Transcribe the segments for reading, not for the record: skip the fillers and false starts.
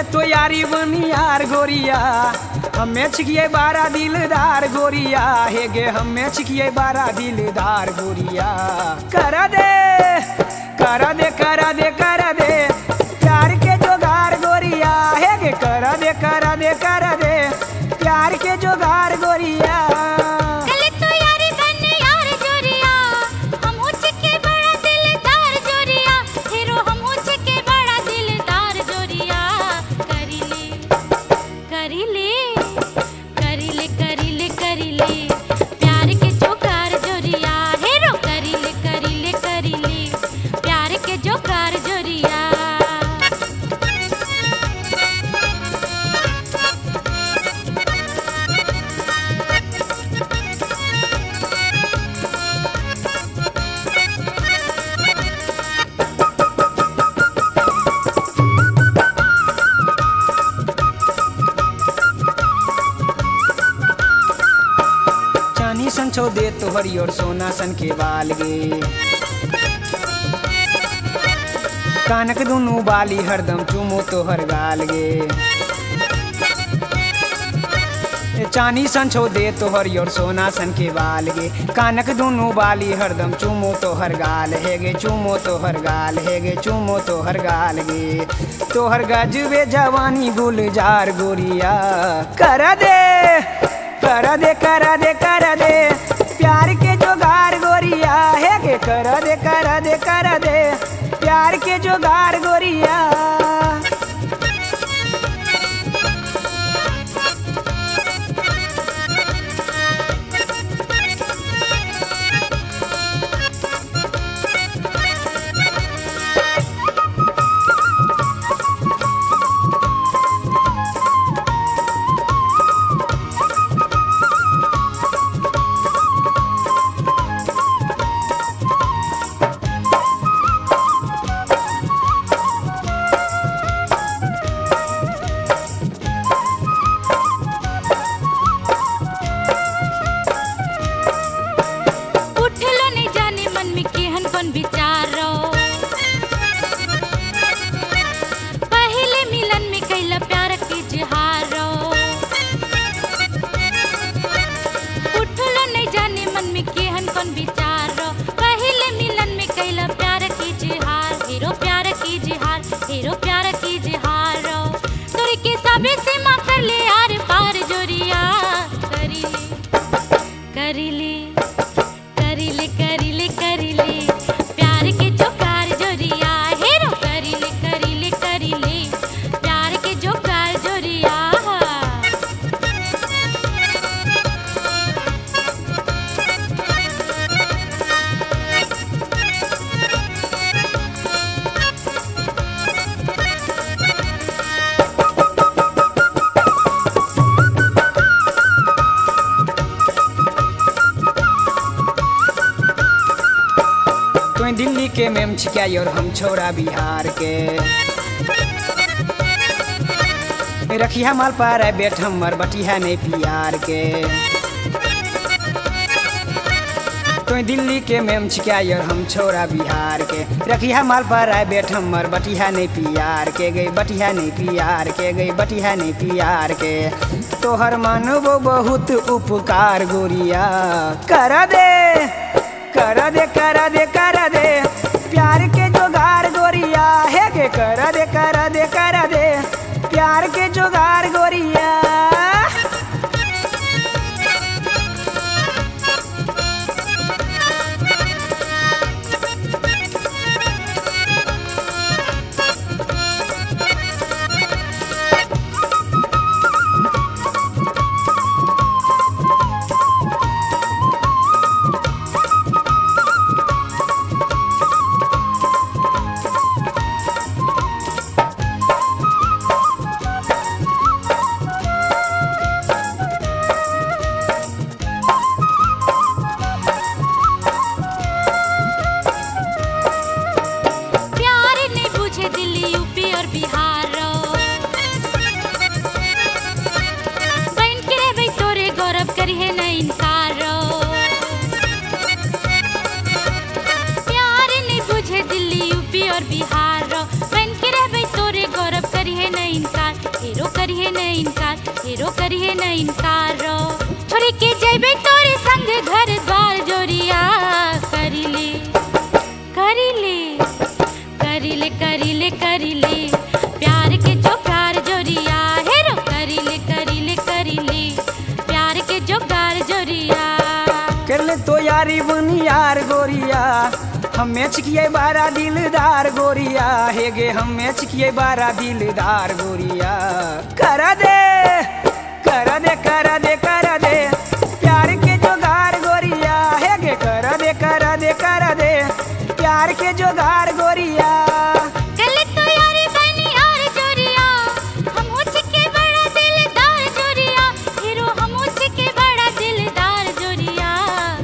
तो यारी बनियार गोरिया हमें छिकिए बारा दिलदार गोरिया हे गे हमें छिकिए बारा दिलदार गोरिया करा दे करा दे करा दे करा दे प्यार के जोगार गोरिया हे गे करा दे करा दे करा दे प्यार के जोगार गोरिया संछो दे तोहरी और सोना सन के बाल गे कानक दुनू बाली हरदम चूमो तोहर गाल गे चानी संछो दे तोहरी और सोना सन के बाल गे कानक दुनू बाली हरदम चूमो तोहर गाल हे गे चूमो तोहर गाल हे गे चूमो तोहर गाल गे तोहर गजबे जवानी गुलजार गोरिया करा दे करा दे करा दे करा दे प्यार के जोगार गोरिया हे गे करा दे करा दे करा दे प्यार के जोगार गोरिया पहले मिलन में कैला प्यार के इजहारो उठलो नहीं जाने मन में केहन कौन विचारो पहले मिलन में कैला प्यार के इजहार हीरो प्यार के इजहार हीरो प्यार के इजहारो तोरी के सबे से मां कर ले यार पार जोरिया करी ले करी ले करी ले करी ले प्यार के जोकार जोरिया हीरो करी ले करी ले करी ले प्यार के जोकार जोरिया दिल्ली के मेम छिका और हम छोरा बिहार के रखिया माल पर बेट हमर बटिया नहीं पियार के तो दिल्ली के मेम छिका और हम छोरा बिहार के रखिया माल पर बेट हमर बटिया नहीं पियार के गई बटिया नहीं पियार के गई बटिया नहीं पियार के तोहर मानबो बहुत उपकार गोरिया करा दे करा दे करा दे करा दे प्यार के जोगार गोरिया हे गे करा दे करा दे करा दे प्यार के जोगार गोरिया बिहार बन के रहबे तोरे गौरव करी है न इनकार न इनकार हीरो करिए न इनकार रो छोड़ी के जैबे तोरे संग घर द्वार जोरिया करिले करिले करिले करिले करिले प्यार के जोगार जोरिया हीरो करिले करिले करिले प्यार के जोगार जोरिया कर ले तो यारी बनी यार गोरिया हमें चिकिए बारा दिलदार गोरिया हे गे हमें चिकिए बारा दिलदार गोरिया कर दे कर दे कर दे कर दे प्यार के जोगार गोरिया हे गे कर दे कर दे कर दे प्यार के जोगार गोरिया कल तो यारी बनी यार जोरिया हम के बड़ा दिलदार जोरिया हीरो हम के बड़ा दिलदार जोरिया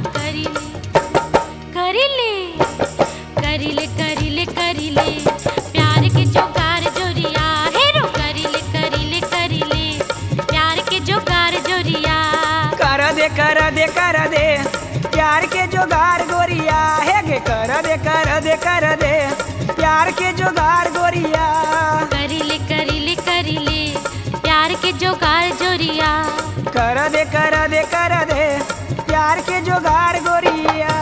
करिले करिले करिले करिले प्यार के जोगार जोरिया हीरो करिले करिले करिले प्यार के जोगार जोरिया कर दे कर दे कर दे प्यार के जोगार गोरिया हे गे कर दे कर दे कर दे प्यार के जोगार गोरिया करिले करिले करिले प्यार के जोगार जोरिया कर दे कर दे कर दे प्यार के जोगार गोरिया